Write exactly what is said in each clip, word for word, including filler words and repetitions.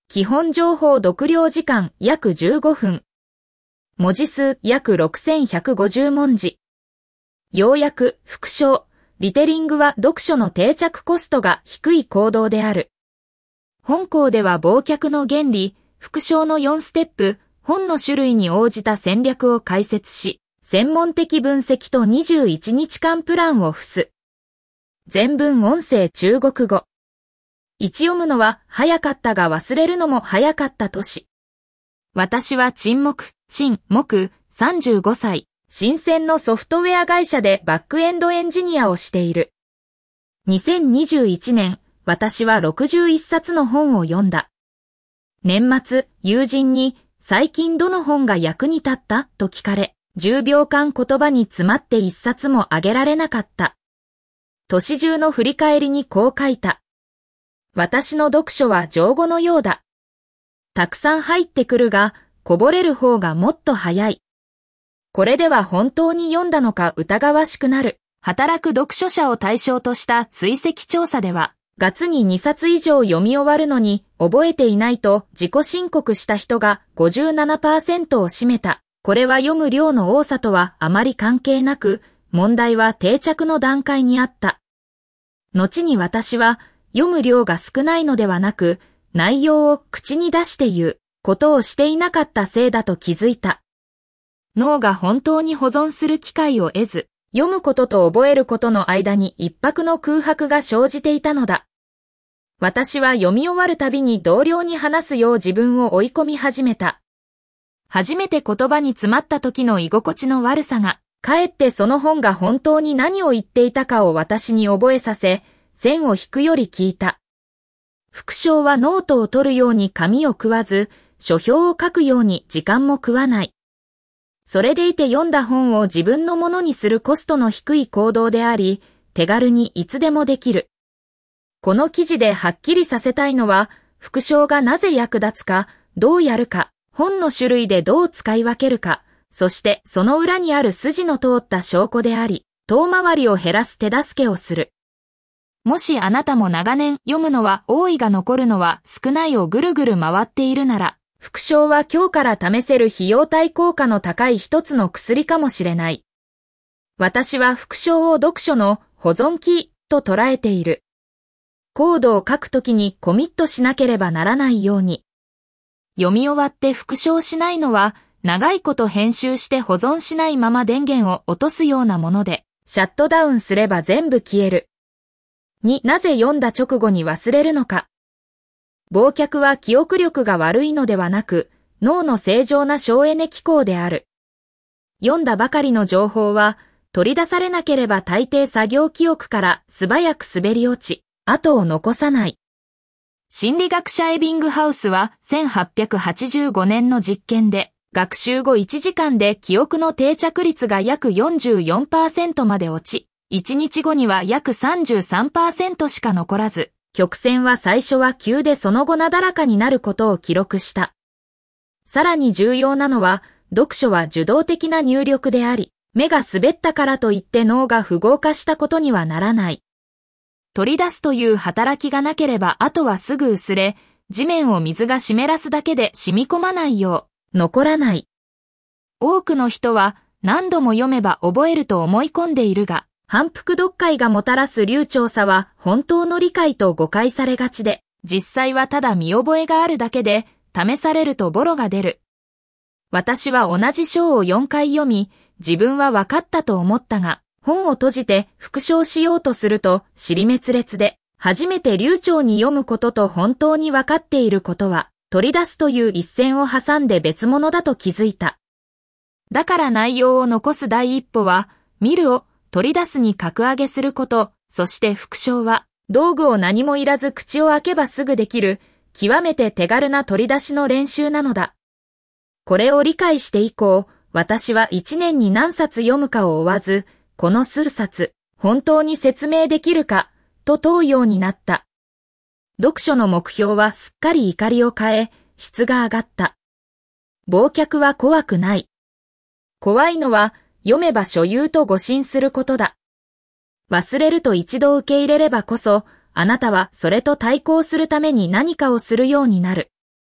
基本情報読了時間約じゅうごふん。文字数約ろくせんひゃくごじゅう文字。要約、復唱、リテリングは読書の定着コストが低い行動である。本項では忘却の原理、復唱のよんステップ、本の種類に応じた戦略を解説し、専門的分析とにじゅういちにちかんプランを付す。全文音声中国語。いち読むのは早かったが忘れるのも早かった年。私は陳木、陳木、さんじゅうごさい、新鮮のソフトウェア会社でバックエンドエンジニアをしている。にせんにじゅういちねん、私はろくじゅういっさつの本を読んだ。年末、友人に最近どの本が役に立ったと聞かれ、じゅうびょうかん言葉に詰まっていっさつもあげられなかった。年中の振り返りにこう書いた。私の読書は上語のようだ。たくさん入ってくるが、こぼれる方がもっと早い。これでは本当に読んだのか疑わしくなる。働く読書者を対象とした追跡調査では、月ににさつ以上読み終わるのに覚えていないと自己申告した人が ごじゅうななパーセント を占めた。これは読む量の多さとはあまり関係なく、問題は定着の段階にあった。後に私は、読む量が少ないのではなく、内容を口に出して言うことをしていなかったせいだと気づいた。脳が本当に保存する機会を得ず、読むことと覚えることの間に一拍の空白が生じていたのだ。私は読み終わるたびに同僚に話すよう自分を追い込み始めた。初めて言葉に詰まった時の居心地の悪さが、かえってその本が本当に何を言っていたかを私に覚えさせ、線を引くより聞いた。復唱はノートを取るように紙を食わず、書評を書くように時間も食わない。それでいて読んだ本を自分のものにするコストの低い行動であり、手軽にいつでもできる。この記事ではっきりさせたいのは、復唱がなぜ役立つか、どうやるか、本の種類でどう使い分けるか、そしてその裏にある筋の通った証拠であり、遠回りを減らす手助けをする。もしあなたも長年読むのは多いが残るのは少ないをぐるぐる回っているなら、復唱は今日から試せる費用対効果の高い一つの薬かもしれない。私は復唱を読書の保存キーと捉えている。コードを書くときにコミットしなければならないように。読み終わって復唱しないのは、長いこと編集して保存しないまま電源を落とすようなもので、シャットダウンすれば全部消える。に、なぜ読んだ直後に忘れるのか。忘却は記憶力が悪いのではなく、脳の正常な省エネ機構である。読んだばかりの情報は、取り出されなければ大抵作業記憶から素早く滑り落ち、跡を残さない。心理学者エビングハウスはせんはっぴゃくはちじゅうごねんの実験で、学習後いちじかんで記憶の定着率が約 よんじゅうよんパーセント まで落ち、いちにちごには約 さんじゅうさんパーセント しか残らず、曲線は最初は急でその後なだらかになることを記録した。さらに重要なのは、読書は受動的な入力であり、目が滑ったからといって脳が符号化したことにはならない。取り出すという働きがなければあとはすぐ薄れ、地面を水が湿らすだけで染み込まないよう、残らない。多くの人は何度も読めば覚えると思い込んでいるが、反復読解がもたらす流暢さは本当の理解と誤解されがちで、実際はただ見覚えがあるだけで、試されるとボロが出る。私は同じ章をよんかい読み、自分は分かったと思ったが、本を閉じて復唱しようとすると尻滅裂で、初めて流暢に読むことと本当に分かっていることは、取り出すという一線を挟んで別物だと気づいた。だから内容を残す第一歩は、見るを取り出すに格上げすること、そして復唱は、道具を何もいらず口を開けばすぐできる、極めて手軽な取り出しの練習なのだ。これを理解して以降、私は一年に何冊読むかを追わず、この数冊、本当に説明できるか、と問うようになった。読書の目標はすっかり怒りを変え、質が上がった。忘却は怖くない。怖いのは、読めば所有と誤信することだ。忘れると一度受け入れればこそ、あなたはそれと対抗するために何かをするようになる。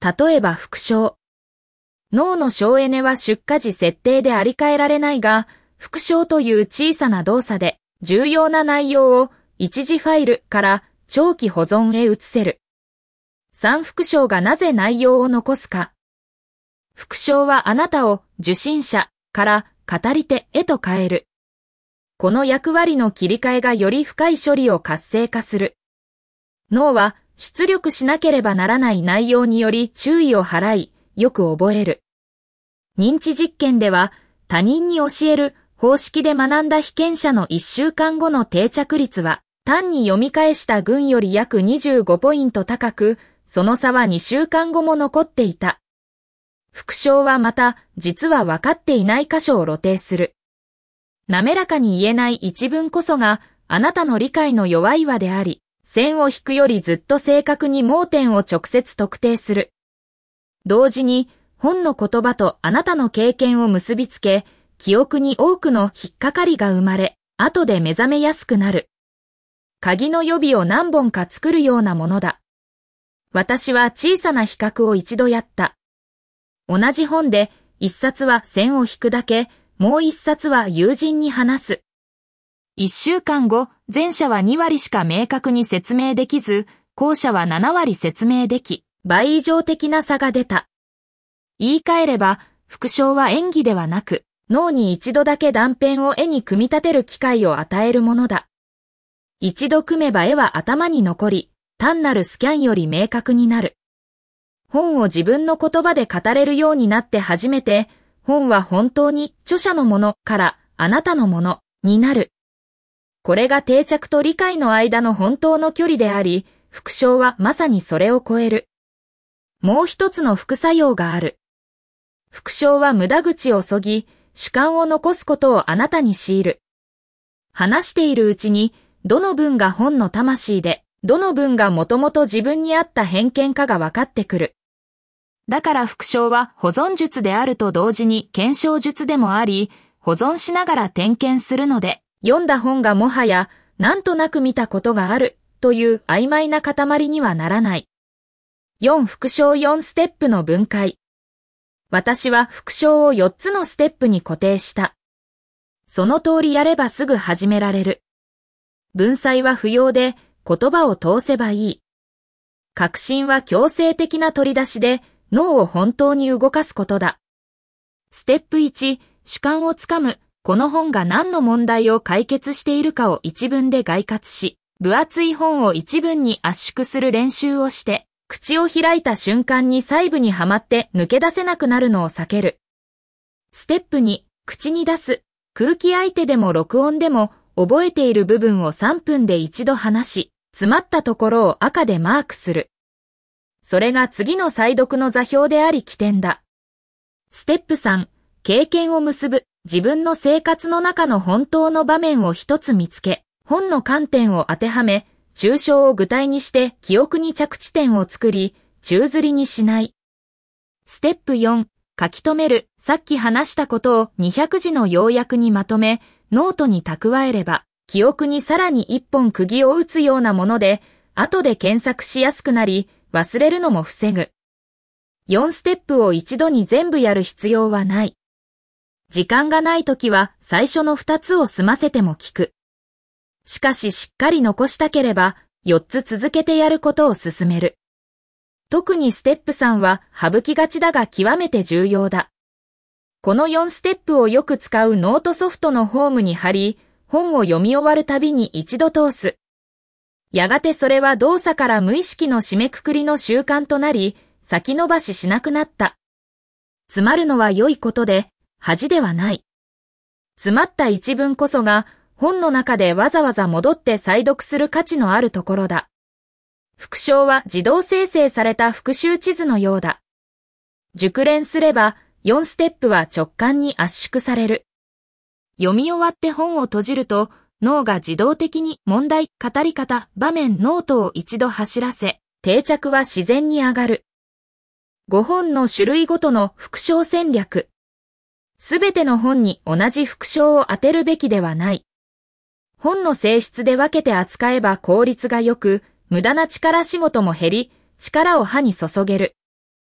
例えば副賞。脳の省エネは出荷時設定であり替えられないが、副賞という小さな動作で重要な内容を一次ファイルから長期保存へ移せる。さん副賞がなぜ内容を残すか。副賞はあなたを受信者から語り手へと変える。この役割の切り替えがより深い処理を活性化する。脳は出力しなければならない内容により注意を払い、よく覚える。認知実験では他人に教える方式で学んだ被験者のいっしゅうかんごの定着率は単に読み返した群より約にじゅうごポイント高く、その差はにしゅうかんごも残っていた。副賞はまた実は分かっていない箇所を露呈する。滑らかに言えない一文こそがあなたの理解の弱い輪であり、線を引くよりずっと正確に盲点を直接特定する。同時に本の言葉とあなたの経験を結びつけ、記憶に多くの引っかかりが生まれ、後で目覚めやすくなる。鍵の予備を何本か作るようなものだ。私は小さな比較を一度やった。同じ本で一冊は線を引くだけ、もう一冊は友人に話す。一週間後、前者はにわりしか明確に説明できず、後者はななわり説明でき、倍以上的な差が出た。言い換えれば、副賞は演技ではなく、脳に一度だけ断片を絵に組み立てる機会を与えるものだ。一度組めば絵は頭に残り、単なるスキャンより明確になる。本を自分の言葉で語れるようになって初めて、本は本当に著者のものからあなたのものになる。これが定着と理解の間の本当の距離であり、副賞はまさにそれを超える。もう一つの副作用がある。副賞は無駄口をそぎ、主観を残すことをあなたに強いる。話しているうちに、どの文が本の魂で、どの文がもともと自分にあった偏見かが分かってくる。だから副賞は保存術であると同時に検証術でもあり、保存しながら点検するので、読んだ本がもはやなんとなく見たことがあるという曖昧な塊にはならない。よん副賞よんステップの分解。私は副賞をよっつのステップに固定した。その通りやればすぐ始められる。文才は不要で言葉を通せばいい。革新は強制的な取り出しで脳を本当に動かすことだ。ステップいち、主観をつかむ。この本が何の問題を解決しているかを一文で概括し、分厚い本を一文に圧縮する練習をして、口を開いた瞬間に細部にはまって抜け出せなくなるのを避ける。ステップに、口に出す。空気相手でも録音でも覚えている部分をさんぷんで一度話し、詰まったところを赤でマークする。それが次の再読の座標であり起点だ。ステップさん、経験を結ぶ。自分の生活の中の本当の場面を一つ見つけ、本の観点を当てはめ、抽象を具体にして記憶に着地点を作り、宙吊りにしない。ステップよん、書き留める。さっき話したことをにひゃくじの要約にまとめ、ノートに蓄えれば、記憶にさらに一本釘を打つようなもので、後で検索しやすくなり、忘れるのも防ぐ。よんステップを一度に全部やる必要はない。時間がないときは最初のふたつを済ませても効く。しかししっかり残したければよっつ続けてやることを勧める。特にステップさんは省きがちだが極めて重要だ。このよんステップをよく使うノートソフトのホームに貼り、本を読み終わるたびに一度通す。やがてそれは動作から無意識の締めくくりの習慣となり、先延ばししなくなった。詰まるのは良いことで、恥ではない。詰まった一文こそが本の中でわざわざ戻って再読する価値のあるところだ。副賞は自動生成された復習地図のようだ。熟練すればよんステップは直感に圧縮される。読み終わって本を閉じると脳が自動的に問題、語り方、場面、ノートを一度走らせ、定着は自然に上がる。ごほんの種類ごとの副賞戦略。すべての本に同じ副賞を当てるべきではない。本の性質で分けて扱えば効率が良く、無駄な力仕事も減り、力を歯に注げる。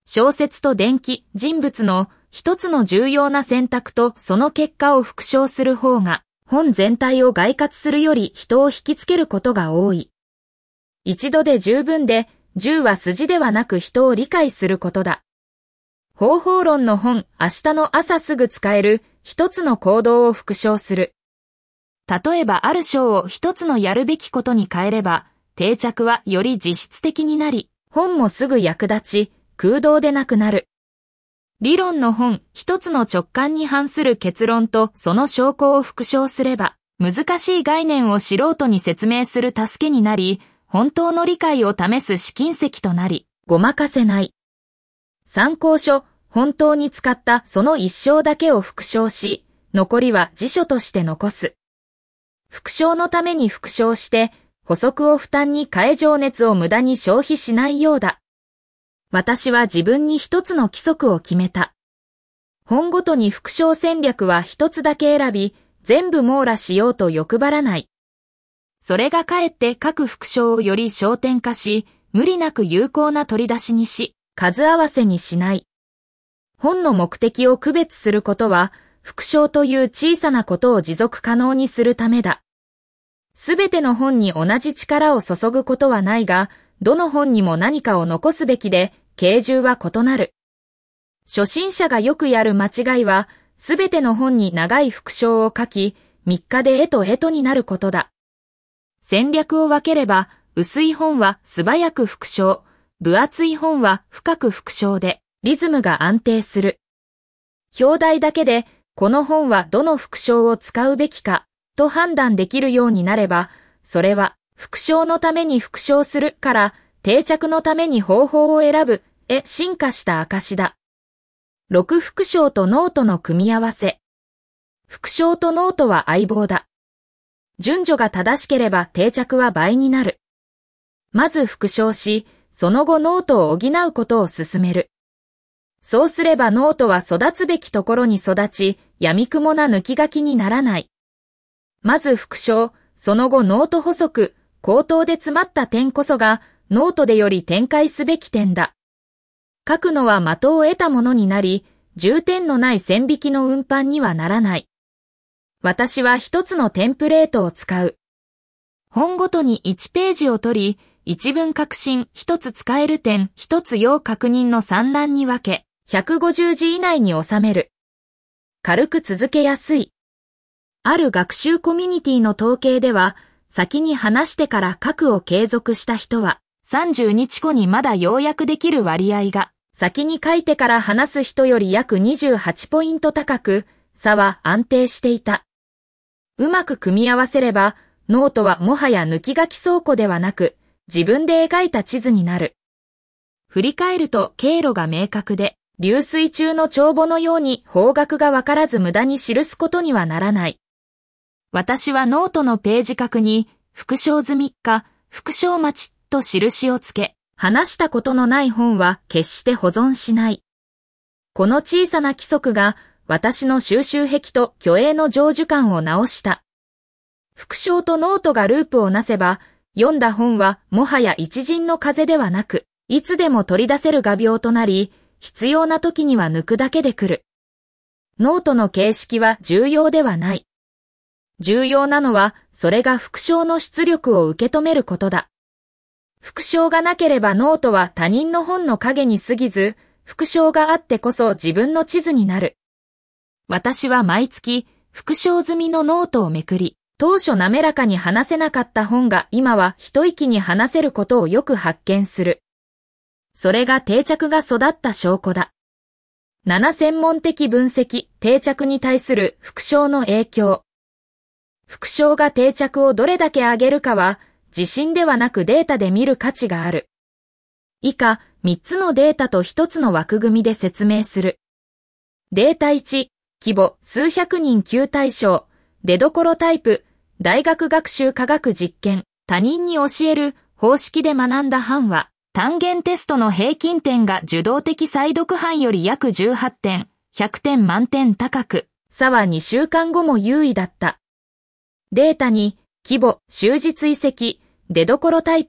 小説と伝記、人物の一つの重要な選択とその結果を復唱する方が、本全体を概括するより人を引きつけることが多い。一度で十分で、十は筋ではなく人を理解することだ。方法論の本、明日の朝すぐ使える一つの行動を復唱する。例えばある章を一つのやるべきことに変えれば、定着はより実質的になり、本もすぐ役立ち、空洞でなくなる。理論の本、一つの直感に反する結論とその証拠を復唱すれば、難しい概念を素人に説明する助けになり、本当の理解を試す試金石となり、ごまかせない。参考書、本当に使ったその一章だけを復唱し、残りは辞書として残す。復唱のために復唱して、補足を負担に変え情熱を無駄に消費しないようだ。私は自分に一つの規則を決めた。本ごとに復唱戦略は一つだけ選び、全部網羅しようと欲張らない。それがかえって各復唱をより焦点化し、無理なく有効な取り出しにし、数合わせにしない。本の目的を区別することは、復唱という小さなことを持続可能にするためだ。すべての本に同じ力を注ぐことはないが、どの本にも何かを残すべきで、形重は異なる。初心者がよくやる間違いは、すべての本に長い復唱を書き、みっかで絵と絵とになることだ。戦略を分ければ、薄い本は素早く復唱、分厚い本は深く復唱で、リズムが安定する。表題だけで、この本はどの復唱を使うべきか、と判断できるようになれば、それは、復唱のために復唱するから、定着のために方法を選ぶ、へ進化した証だ。六復唱とノートの組み合わせ。復唱とノートは相棒だ。順序が正しければ定着は倍になる。まず復唱し、その後ノートを補うことを進める。そうすればノートは育つべきところに育ち、闇雲な抜き書きにならない。まず復唱、その後ノート補足、口頭で詰まった点こそが、ノートでより展開すべき点だ。書くのは的を得たものになり、重点のない線引きの運搬にはならない。私は一つのテンプレートを使う。本ごとにいちページを取り、一文革新、一つ使える点、一つ要確認のさん欄に分け、ひゃくごじゅうじ以内に収める。軽く続けやすい。ある学習コミュニティの統計では、先に話してから書くを継続した人は、さんじゅうにちごにまだ要約できる割合が、先に書いてから話す人より約にじゅうはちポイント高く、差は安定していた。うまく組み合わせれば、ノートはもはや抜き書き倉庫ではなく、自分で描いた地図になる。振り返ると経路が明確で、流水中の帳簿のように方角がわからず無駄に記すことにはならない。私はノートのページ角に、復唱済みか、復唱待ちと印をつけ、話したことのない本は決して保存しない。この小さな規則が、私の収集癖と虚栄の成就感を直した。復唱とノートがループをなせば、読んだ本はもはや一陣の風ではなく、いつでも取り出せる画鋲となり、必要な時には抜くだけで来る。ノートの形式は重要ではない。重要なのは、それが復唱の出力を受け止めることだ。復唱がなければノートは他人の本の影に過ぎず、復唱があってこそ自分の地図になる。私は毎月、復唱済みのノートをめくり、当初滑らかに話せなかった本が今は一息に話せることをよく発見する。それが定着が育った証拠だ。七専門的分析、定着に対する復唱の影響。復唱が定着をどれだけ上げるかは、自信ではなくデータで見る価値がある。以下、みっつのデータとひとつの枠組みで説明する。データいち、規模、数百人級対象、出どころタイプ、大学学習科学実験、他人に教える方式で学んだ班は、単元テストの平均点が受動的再読班より約じゅうはってん、ひゃくてん満点高く、差はにしゅうかんごも優位だった。データに、規模、終日追跡、出どころタイプ、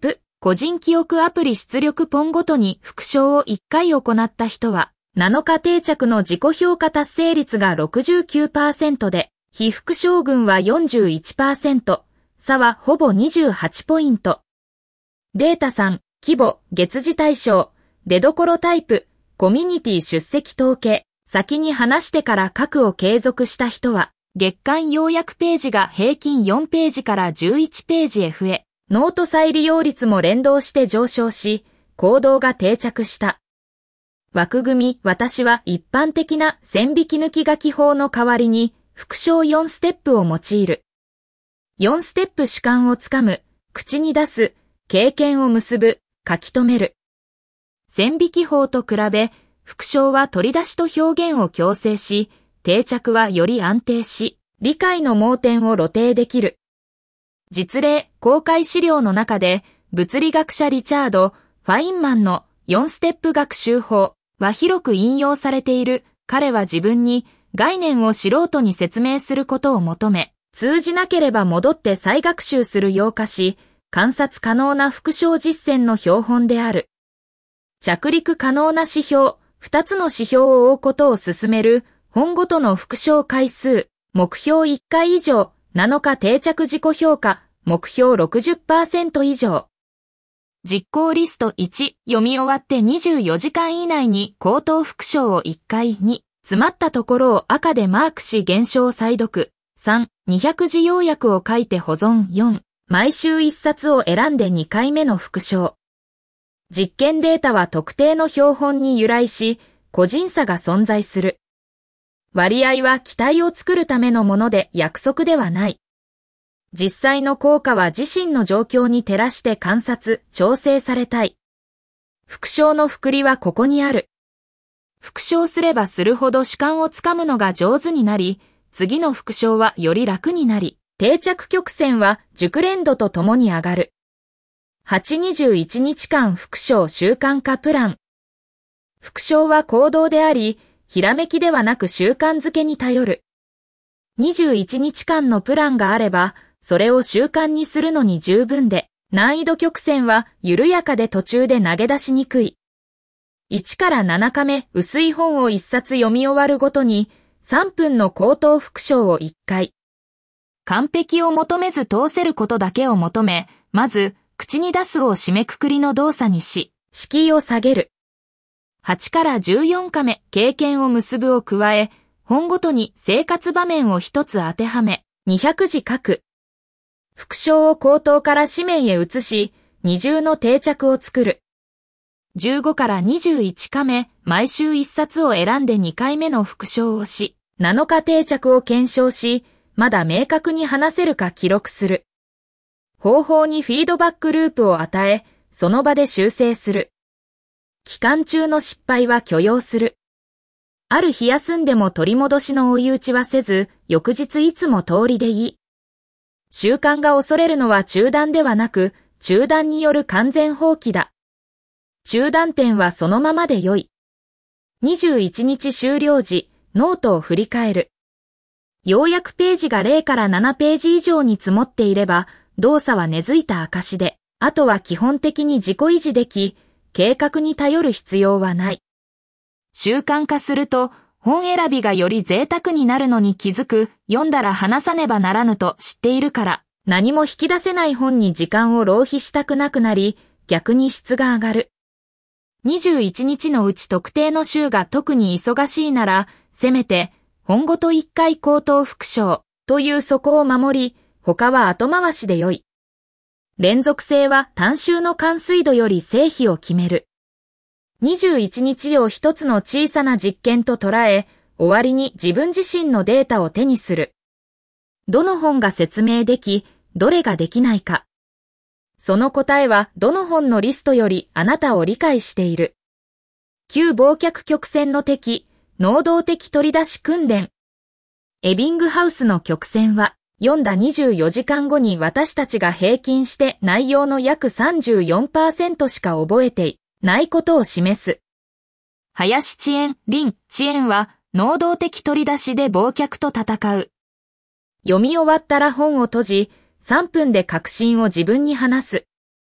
個人記憶アプリ出力ポンごとに復唱をいっかい行った人は、なのか定着の自己評価達成率が ろくじゅうきゅうパーセント で、非復唱群は よんじゅういちパーセント、差はほぼにじゅうはちポイント。データさん、規模、月次対象、出どころタイプ、コミュニティ出席統計、先に話してから書くを継続した人は、月間要約ページが平均よんページからじゅういちページへ増え、ノート再利用率も連動して上昇し、行動が定着した。枠組み、私は一般的な線引き抜き書き法の代わりに、復唱よんステップを用いる。よんステップ主観をつかむ、口に出す、経験を結ぶ、書き留める。線引き法と比べ、復唱は取り出しと表現を強制し、定着はより安定し、理解の盲点を露呈できる。実例、公開資料の中で、物理学者リチャード・ファインマンのよんステップ学習法は広く引用されている。彼は自分に概念を素人に説明することを求め、通じなければ戻って再学習するよう化し、観察可能な復唱実践の標本である。着陸可能な指標、二つの指標を追うことを進める、本ごとの復唱回数、目標いっかい以上、なのか定着自己評価、目標 ろくじゅっパーセント 以上。実行リストいち、読み終わってにじゅうよじかん以内に口頭復唱をいっかいに、詰まったところを赤でマークし減少再読。さん、にひゃくじ要約を書いて保存。よん、毎週いっさつを選んでにかいめの復唱。実験データは特定の標本に由来し、個人差が存在する。割合は期待を作るためのもので約束ではない。実際の効果は自身の状況に照らして観察、調整されたい。復唱の複利はここにある。復唱すればするほど主観をつかむのが上手になり、次の復唱はより楽になり、定着曲線は熟練度とともに上がる。はち、にじゅういちにちかん復唱習慣化プラン。復唱は行動であり、ひらめきではなく習慣づけに頼る。にじゅういちにちかんのプランがあれば、それを習慣にするのに十分で、難易度曲線は緩やかで途中で投げ出しにくい。いちからななかめ薄い本をいっさつ読み終わるごとに、さんぷんの口頭復唱をいっかい。完璧を求めず通せることだけを求め、まず、口に出すを締めくくりの動作にし、敷居を下げる。はちからじゅうよんかめ、経験を結ぶを加え、本ごとに生活場面を一つ当てはめ、にひゃくじ書く。復唱を口頭から紙面へ移し、二重の定着を作る。じゅうごからにじゅういちかめ、毎週いっさつを選んでにかいめの復唱をし、なのか定着を検証し、まだ明確に話せるか記録する。方法にフィードバックループを与え、その場で修正する。期間中の失敗は許容する。ある日休んでも取り戻しの追い打ちはせず、翌日いつも通りでいい。習慣が恐れるのは中断ではなく、中断による完全放棄だ。中断点はそのままでよい。にじゅういちにち終了時、ノートを振り返る。要約ページがゼロからななページ以上に積もっていれば、動作は根付いた証で、あとは基本的に自己維持でき、計画に頼る必要はない。習慣化すると、本選びがより贅沢になるのに気づく、読んだら話さねばならぬと知っているから、何も引き出せない本に時間を浪費したくなくなり、逆に質が上がる。にじゅういちにちのうち特定の週が特に忙しいなら、せめて、本ごといっかい口頭復唱というそこを守り、他は後回しでよい。連続性は単周の完遂度より成否を決める。にじゅういちにちを一つの小さな実験と捉え、終わりに自分自身のデータを手にする。どの本が説明でき、どれができないか。その答えはどの本のリストよりあなたを理解している。旧忘却曲線の敵、能動的取り出し訓練。エビングハウスの曲線は、読んだにじゅうよじかんごに私たちが平均して内容の約 さんじゅうよんパーセント しか覚えていないことを示す。林知恵、林知恵は能動的取り出しで忘却と戦う。読み終わったら本を閉じ、さんぷんで確信を自分に話す。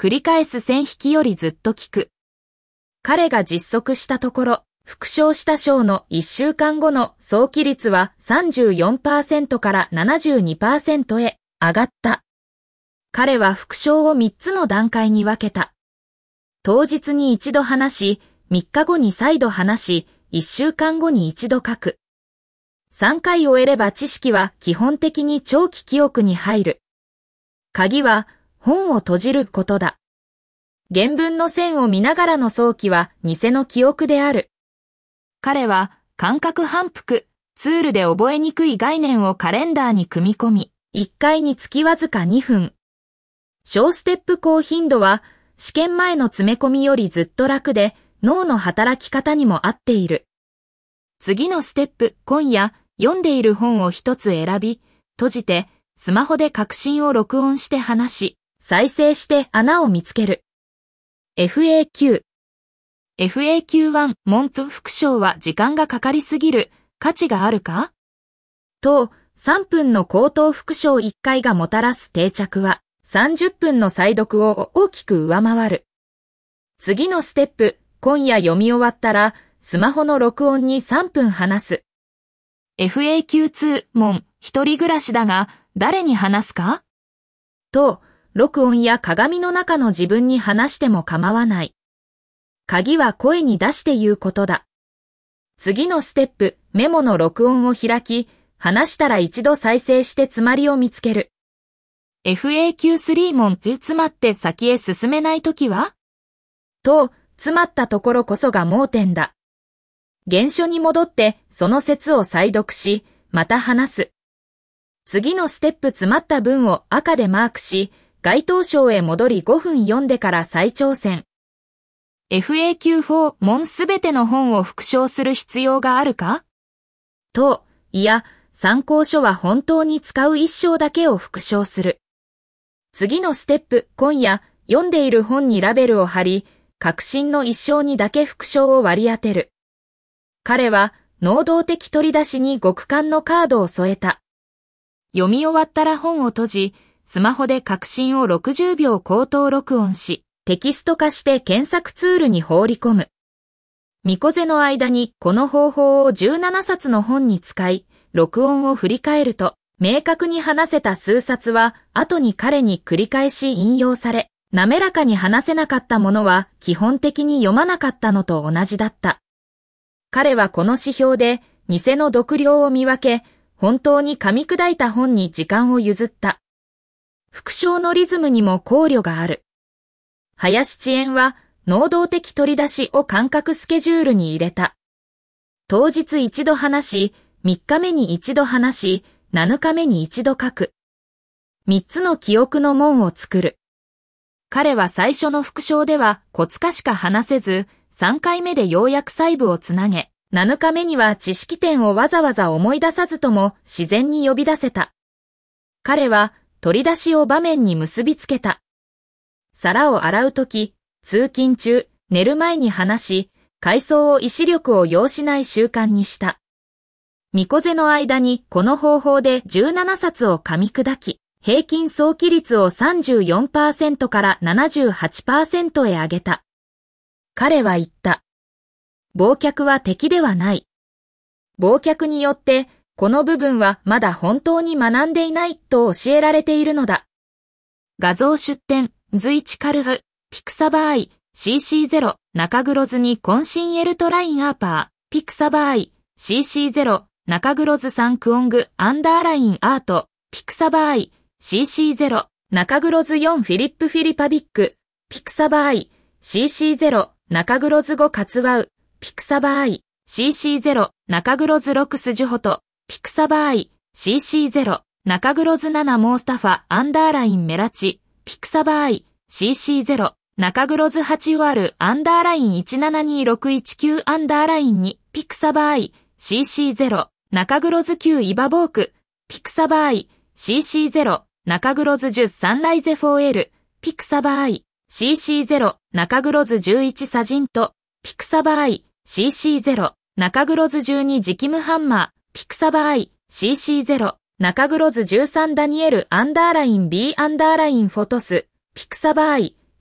繰り返す線引きよりずっと効く。彼が実測したところ、復唱した章のいっしゅうかんごの早期率は さんじゅうよんパーセント から ななじゅうにパーセント へ上がった。彼は復唱をみっつの段階に分けた。当日に一度話し、みっかごに再度話し、いっしゅうかんごに一度書く。さんかい終えれば知識は基本的に長期記憶に入る。鍵は本を閉じることだ。原文の線を見ながらの早期は偽の記憶である。彼は感覚反復、ツールで覚えにくい概念をカレンダーに組み込み、いっかいにつきわずかにふん。小ステップ高頻度は試験前の詰め込みよりずっと楽で脳の働き方にも合っている。次のステップ、今夜読んでいる本を一つ選び、閉じてスマホで確信を録音して話し、再生して穴を見つける。エフエーキュー。エフエーキューワン 問符復唱は時間がかかりすぎる、価値があるか？と、さんぷんの口頭復唱いっかいがもたらす定着は、さんじゅっぷんの再読を大きく上回る。次のステップ、今夜読み終わったら、スマホの録音にさんぷん話す。エフエーキューツー 問、一人暮らしだが、誰に話すか？と、録音や鏡の中の自分に話しても構わない。鍵は声に出して言うことだ。次のステップ、メモの録音を開き、話したら一度再生して詰まりを見つける。エフエーキュースリー 問、詰まって先へ進めないときは？と、詰まったところこそが盲点だ。原書に戻ってその説を再読し、また話す。次のステップ詰まった文を赤でマークし、該当章へ戻りごふん読んでから再挑戦。エフエーキューフォー 問すべての本を復唱する必要があるか？と、いや、参考書は本当に使う一章だけを復唱する。次のステップ、今夜、読んでいる本にラベルを貼り、確信の一章にだけ復唱を割り当てる。彼は、能動的取り出しに極寒のカードを添えた。読み終わったら本を閉じ、スマホで確信をろくじゅうびょう口頭録音し、テキスト化して検索ツールに放り込む。みこぜの間にこの方法をじゅうななさつの本に使い、録音を振り返ると、明確に話せた数冊は後に彼に繰り返し引用され、滑らかに話せなかったものは基本的に読まなかったのと同じだった。彼はこの指標で偽の読量を見分け、本当に噛み砕いた本に時間を譲った。復唱のリズムにも考慮がある。林知恵は能動的取り出しを感覚スケジュールに入れた。当日一度話し、みっかめに一度話し、なのかめに一度書く。三つの記憶の門を作る。彼は最初の復唱ではコツかしか話せず、さんかいめでようやく細部をつなげ、なのかめには知識点をわざわざ思い出さずとも自然に呼び出せた。彼は取り出しを場面に結びつけた。皿を洗うとき、通勤中、寝る前に話し、回想を意志力を要しない習慣にした。みこぜの間にこの方法でじゅうななさつを噛み砕き、平均早期率を さんじゅうよんパーセント から ななじゅうはちパーセント へ上げた。彼は言った。忘却は敵ではない。忘却によって、この部分はまだ本当に学んでいないと教えられているのだ。画像出展、ズイチカルフ、ピクサバーイ、シーシーゼロ、中黒図にコンシンエルトラインアーパー、ピクサバーイ、シーシーゼロ、中黒図さんクオング、アンダーラインアート、ピクサバーイ、シーシーゼロ、中黒図よんフィリップフィリパビック、ピクサバーイ、シーシーゼロ、中黒図ごカツワウ、ピクサバーイ、シーシーゼロ、中黒図ろくスジュホト、ピクサバーイ、シーシーゼロ、中黒図ななモースタファ、アンダーラインメラチ、ピクサバーイ、シーシーゼロ、中黒図はちワール、アンダーラインいちななにろくいちきゅうアンダーラインに、ピクサバーイ、シーシーゼロ、中黒図きゅうイバボーク、ピクサバーイ、シーシーゼロ、中黒図じゅうサンライゼ フォーエル、ピクサバーイ、シーシーゼロ、中黒図じゅういちサジント、ピクサバーイ、シーシーゼロ、中黒図じゅうにジキムハンマー、ピクサバーイ、シーシーゼロ、中黒図じゅうさんダニエルアンダーライン B アンダーラインフォトス、ピクサバーイ、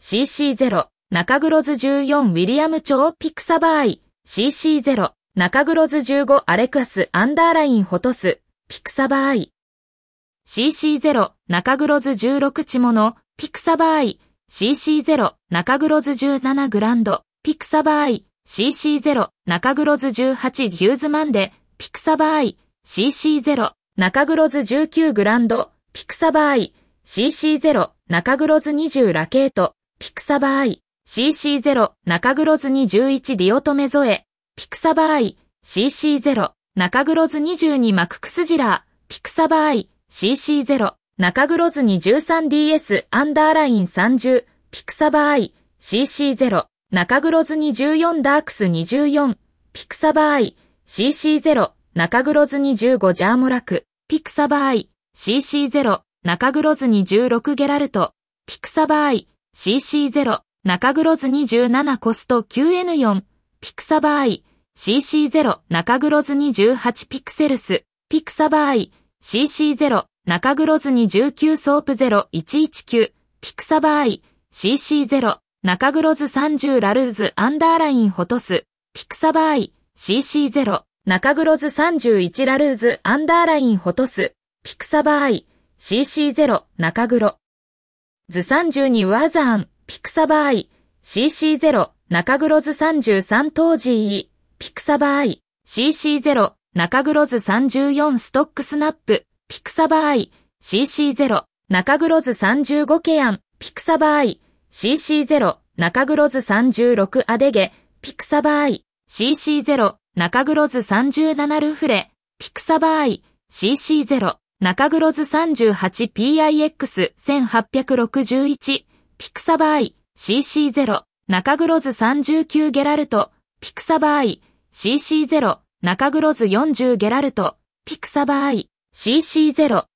シーシーゼロ、中黒図じゅうよんウィリアム朝ピクサバーイ、シーシーゼロ、中黒図じゅうごアレクアスアンダーラインフォトス、ピクサバーイ。シーシーゼロ、中黒図じゅうろくチモノ、ピクサバーイ、シーシーゼロ、中黒図じゅうななグランド、ピクサバーイ、シーシーゼロ、中黒図じゅうはちヒューズマンデ、ピクサバーイ、シーシーゼロ、中黒図じゅうきゅうグランド、ピクサバーイ、シーシーゼロ、中黒図にじゅうラケート、ピクサバーイ、シーシーゼロ、中黒図にじゅういちディオトメゾエ、ピクサバーイ、シーシーゼロ、中黒図にじゅうにマククスジラー、ピクサバーイ、シーシーゼロ、中黒図にじゅうさんディーエス アンダーラインさんじゅう、ピクサバーイ、シーシーゼロ、中黒図にじゅうよんダークスにじゅうよん、ピクサバーイ、シーシーゼロ、中黒図にじゅうごジャーモラク、ピクサバーイ、シーシーゼロ、中黒図にじゅうろくゲラルト、ピクサバーイ、シーシーゼロ、中黒図にじゅうななコスト キューエヌよん、ピクサバーイ、シーシーゼロ、中黒図にじゅうはちピクセルス、ピクサバーイ、シーシーゼロ、中黒図にじゅうきゅうソープゼロいちいちきゅう、ピクサバーイ、シーシーゼロ、中黒図さんじゅうラルーズアンダーラインフォトス、ピクサバーイ、シーシーゼロ、中黒図さんじゅういちラルーズアンダーラインフォトス、ピクサバーイ、シーシーゼロ、中黒図さんじゅうにウァザーン、ピクサバーイ、シーシーゼロ、中黒図さんじゅうさんトージー、ピクサバーイ、シーシーゼロ、中黒図さんじゅうよんストックスナップ、ピクサバーイ、シーシーゼロ、中黒図さんじゅうごケアン、ピクサバーイ、シーシーゼロ、中黒図さんじゅうろくアデゲ、ピクサバーイ、シーシーゼロ、中黒図さんじゅうななルフレ、ピクサバーイ、シーシーゼロ、中黒図さんじゅうはちピーアイエックスせんはっぴゃくろくじゅういち、ピクサバーイ、シーシーゼロ、中黒図さんじゅうきゅうゲラルト、ピクサバーイ、シーシーゼロ、中黒図よんじゅうゲラルト、ピクサバーイ、シーシーゼロ、